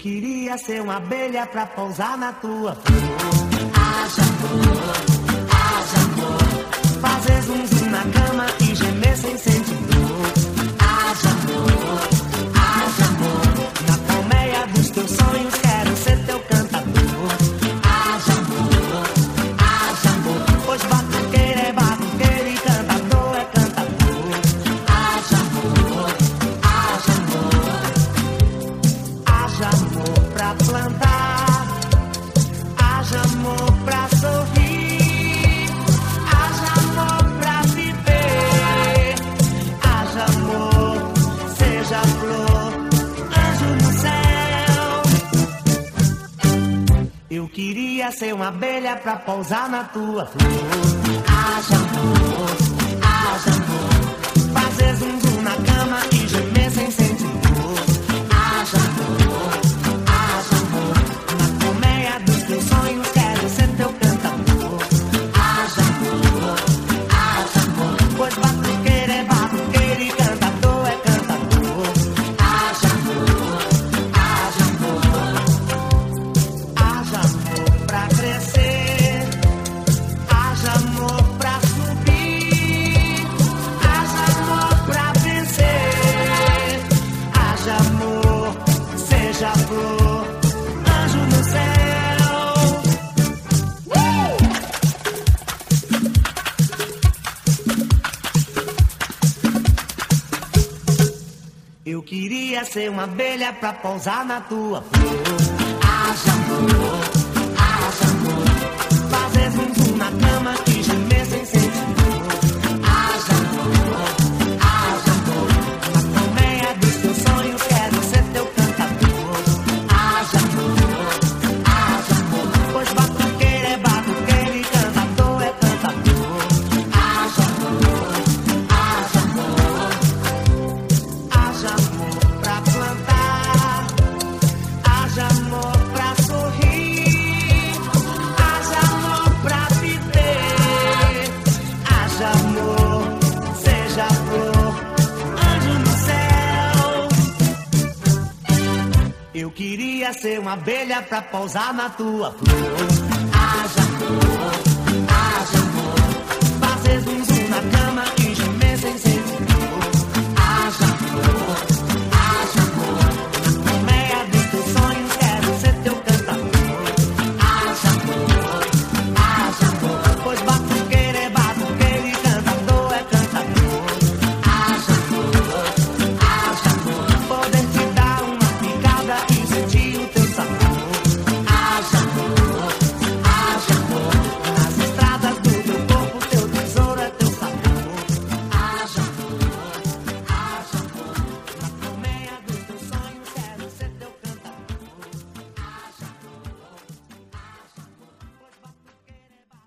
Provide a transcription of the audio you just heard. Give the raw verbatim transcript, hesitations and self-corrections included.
Eu queria ser uma abelha pra pousar na tua flor. Haja amor, haja amor, fazer zum zum na cama e gemer sem sentir dor. haja amor, haja amor, Na colmeia dos teus sonhos quero ser teu cantador. haja amor, haja amor, Pois batuqueiro é batuqueiro e cantador é cantador. haja amor, haja amor, Haja amor pra plantar, haja amor pra sorrir, haja amor pra viver, haja amor, seja flor, anjo no céu. Eu queria ser uma abelha pra pousar na tua flor. haja amor, haja amor, Fazer zum zum na cama e gemer sem sentir dor. haja amor, haja amor, Na colmeia dos teus sonhos quero ser teu cantador. haja amor, haja amor, Pois batuqueiro é batuqueiro e cantador é cantador. haja amor, haja amor, Haja amor pra crescer, haja amor pra subir, haja amor pra vencer, haja amor, seja flor, anjo no céu. Eu queria ser uma abelha pra pousar na tua flor. haja amor, haja amor, Fazer zum zum na cama e gemer sem sentir dor. haja amor, haja amor, Na colmeia dos teus sonhos quero ser teu cantador. haja amor, haja amor, Pois batuqueiro é batuqueiro e cantador é cantador. haja amor, haja amor, Haja amor pra plantar, haja amor pra sorrir, haja amor pra viver, haja amor, seja flor, anjo no céu. Eu queria ser uma abelha pra pousar na tua flor.